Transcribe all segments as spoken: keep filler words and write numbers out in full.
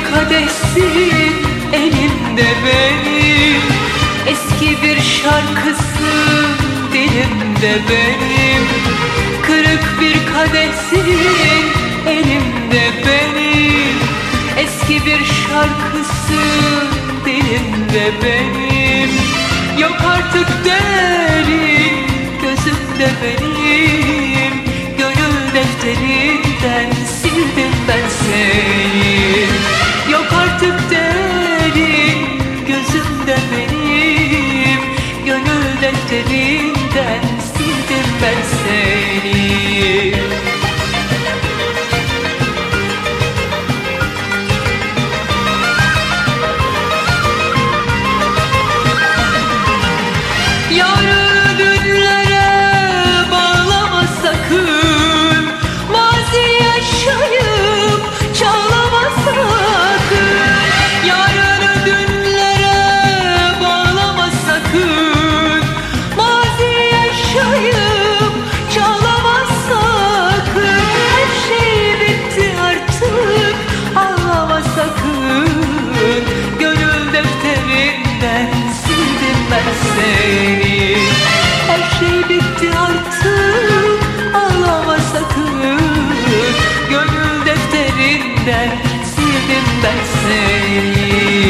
kadehsin elimde benim, eski bir şarkısın dilimde benim. Kırık bir kadehsin elimde benim, eski bir şarkısın dilimde benim. Yok artık değerin gözümde benim, gönül defterinden sildim ben seni. Yok artık değerin gözümde benim, gönül defterinden sildim ben seni. Yarını dünlere bağlama sakın, mazi yaşayıp çağlama sakın. Yarını dünlere bağlama sakın, mazi yaşayıp çağlama sakın. Her şey bitti artık, ağlama sakın, gönül defterinden sildim ben seni. Her şey bitti artık, ağlama sakın, gönül defterinden sildim ben seni.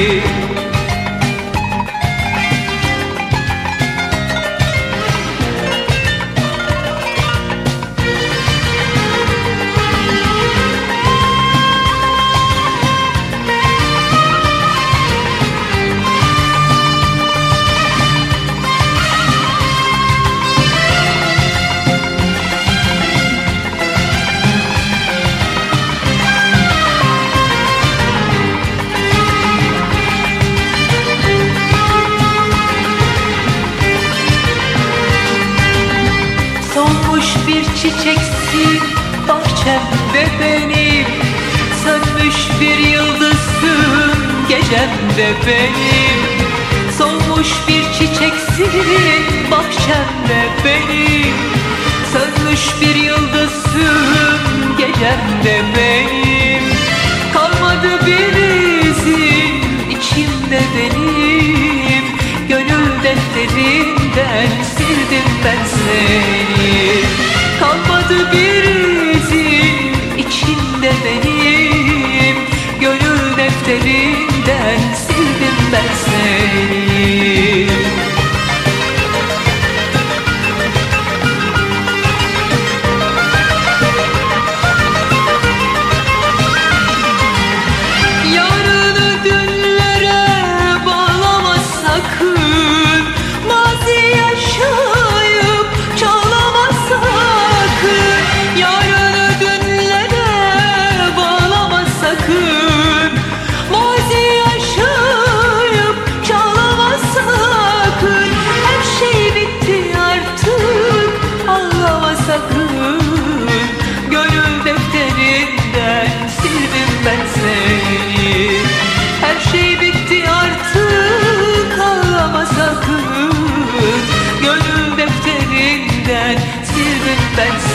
Solmuş bir çiçeksin bahçemde benim, sönmüş bir yıldızsın gecemde benim. Solmuş bir çiçeksin bahçemde benim, sönmüş bir yıldızsın gecemde benim. Kalmadı bir izin içimde benim, gönül defterinden sildim ben seni. Kalmadı bir izin içimde benim, gönül defterinden sildim ben seni. Yarını dünlere bağlama sakın, mazi yaşayıp çağlama sakın. Yarını dünlere bağlama sakın, mazi yaşayıp çağlama sakın. Her şey bitti artık, ağlama sakın, gönül defterinden sildim ben seni. Her şey bitti artık, ağlama sakın, gönül defterinden sildim ben seni.